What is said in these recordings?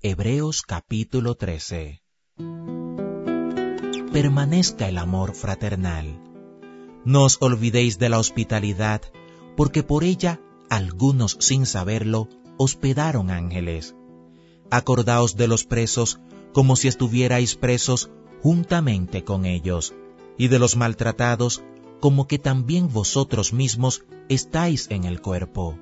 Hebreos capítulo 13. Permanezca el amor fraternal. No os olvidéis de la hospitalidad, porque por ella algunos sin saberlo hospedaron ángeles. Acordaos de los presos como si estuvierais presos juntamente con ellos, y de los maltratados como que también vosotros mismos estáis en el cuerpo.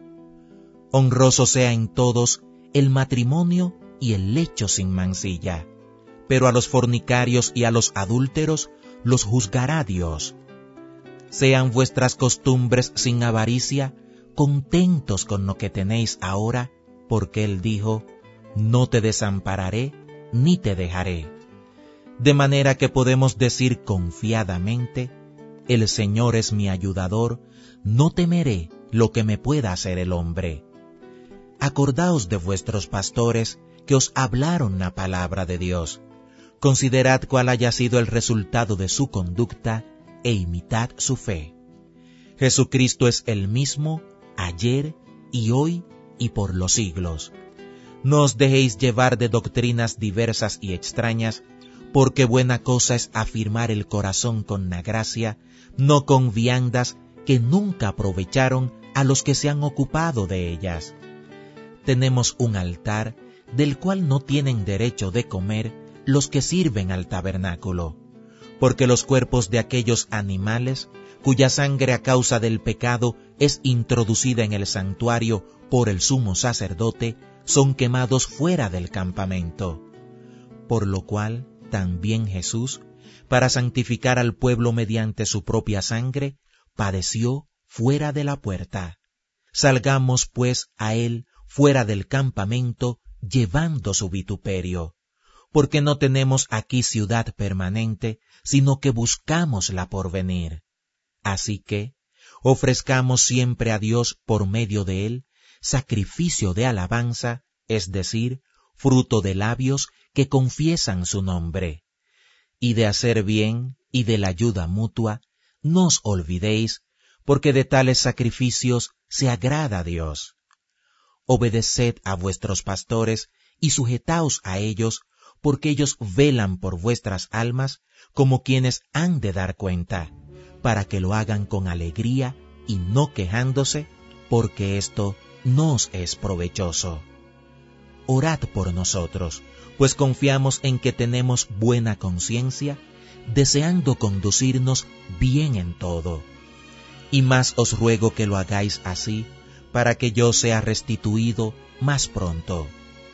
Honroso sea en todos el matrimonio y el lecho sin mancilla, pero a los fornicarios y a los adúlteros los juzgará Dios. Sean vuestras costumbres sin avaricia, contentos con lo que tenéis ahora, porque Él dijo, no te desampararé ni te dejaré. De manera que podemos decir confiadamente, el Señor es mi ayudador, no temeré lo que me pueda hacer el hombre. Acordaos de vuestros pastores que os hablaron la palabra de Dios. Considerad cuál haya sido el resultado de su conducta e imitad su fe. Jesucristo es el mismo ayer y hoy y por los siglos. No os dejéis llevar de doctrinas diversas y extrañas, porque buena cosa es afirmar el corazón con la gracia, no con viandas que nunca aprovecharon a los que se han ocupado de ellas. Tenemos un altar del cual no tienen derecho de comer los que sirven al tabernáculo, porque los cuerpos de aquellos animales, cuya sangre a causa del pecado es introducida en el santuario por el sumo sacerdote, son quemados fuera del campamento. Por lo cual, también Jesús, para santificar al pueblo mediante su propia sangre, padeció fuera de la puerta. Salgamos pues a él fuera del campamento, llevando su vituperio, porque no tenemos aquí ciudad permanente, sino que buscamos la porvenir. Así que, ofrezcamos siempre a Dios por medio de él, sacrificio de alabanza, es decir, fruto de labios que confiesan su nombre. Y de hacer bien y de la ayuda mutua, no os olvidéis, porque de tales sacrificios se agrada a Dios. Obedeced a vuestros pastores y sujetaos a ellos, porque ellos velan por vuestras almas como quienes han de dar cuenta, para que lo hagan con alegría y no quejándose, porque esto no os es provechoso. Orad por nosotros, pues confiamos en que tenemos buena conciencia, deseando conducirnos bien en todo. Y más os ruego que lo hagáis así, para que yo sea restituido más pronto.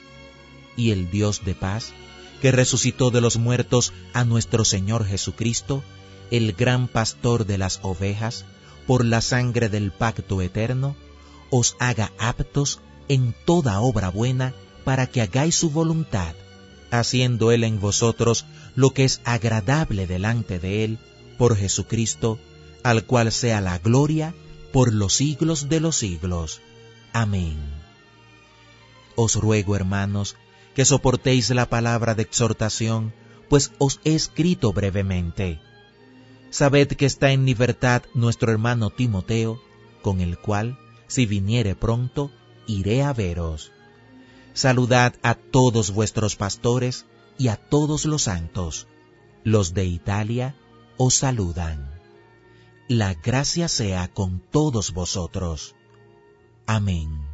Y el Dios de paz, que resucitó de los muertos a nuestro Señor Jesucristo, el gran pastor de las ovejas, por la sangre del pacto eterno, os haga aptos en toda obra buena, para que hagáis su voluntad, haciendo Él en vosotros lo que es agradable delante de Él, por Jesucristo, al cual sea la gloria por los siglos de los siglos. Amén. Os ruego, hermanos, que soportéis la palabra de exhortación, pues os he escrito brevemente. Sabed que está en libertad nuestro hermano Timoteo, con el cual, si viniere pronto, iré a veros. Saludad a todos vuestros pastores y a todos los santos. Los de Italia os saludan. La gracia sea con todos vosotros. Amén.